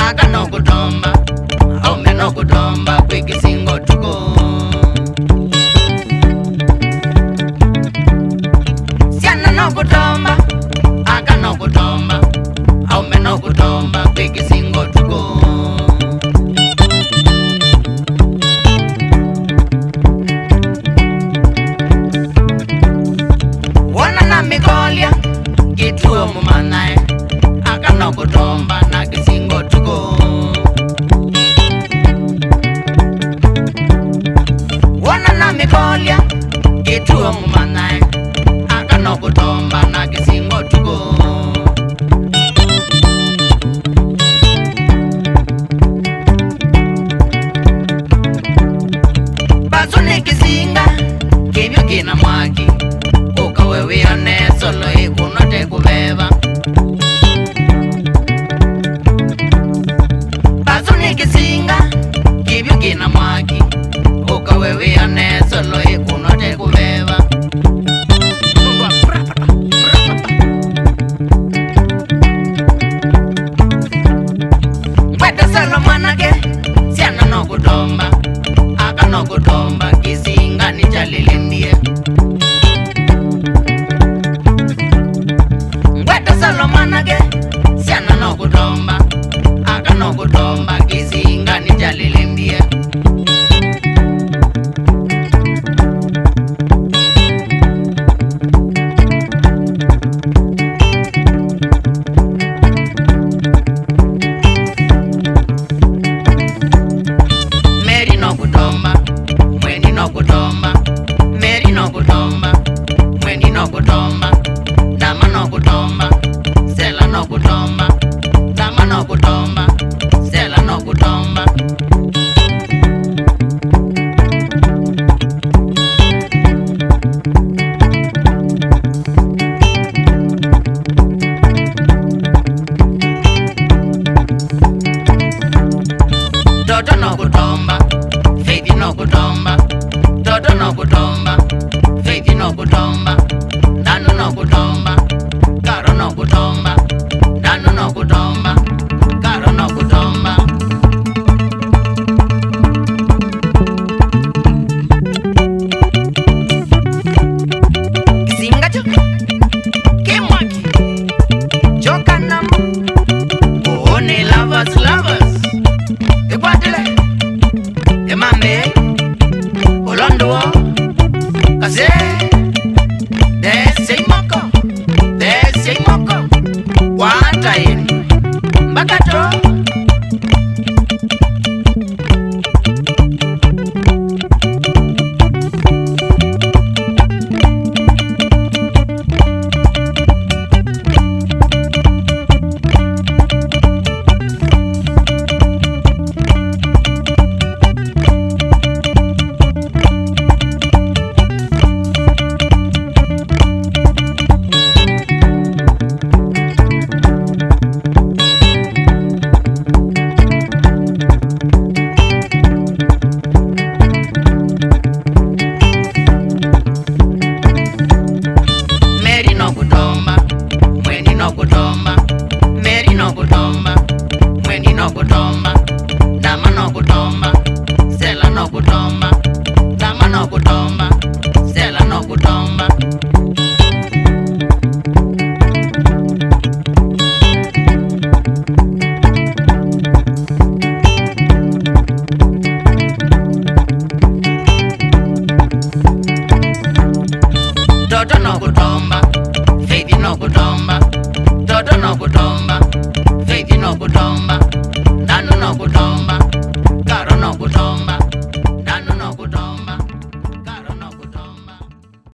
akano kutomba omeno kutomba kwikisingo tuko siana no kutomba akano kutomba omeno kutomba kwikisingo tuko wana na mikolia kituo mumanae akano kutomba na kisingo tuko wana na mikolia kituo mumanae akano kutomba na kisingo tuko basuni kisinga kibyo kina mwaki ukawewe ane solo ikunote kubeba basuni kisinga kibyo kina mwaki ukawewe ane solo ikunote kubeba mwete solo mwanake siana no kutomba akano kutomba kisinga ni chalilindie mwete solo mwanake siana no kutomba akano kutomba kisinga ni chalilindie Meri no kutomba mweni no kutomba Meri no kutomba mweni no kutomba Dama no kutomba Sela no kutomba Dama no kutomba Sela no kutomba Dodo no kutomba Faith no kutomba Dodo no kutomba Faith no kutomba Danu no kutomba Karo no kutomba Danu no kutomba Karo no kutomba Kisinga cho Kimwaki Joka namu Ohone lovers Ekwatele Emame Olondo Kase Dese moko Wata in Bakato Meri no kutomba mweni no kutomba Meri no kutomba mweni no kutomba Dama no kutomba Sela no kutomba Dama no kutomba Sela no kutomba Dodo no kutomba Faith no kutomba Dodo no kutomba Faith no kutomba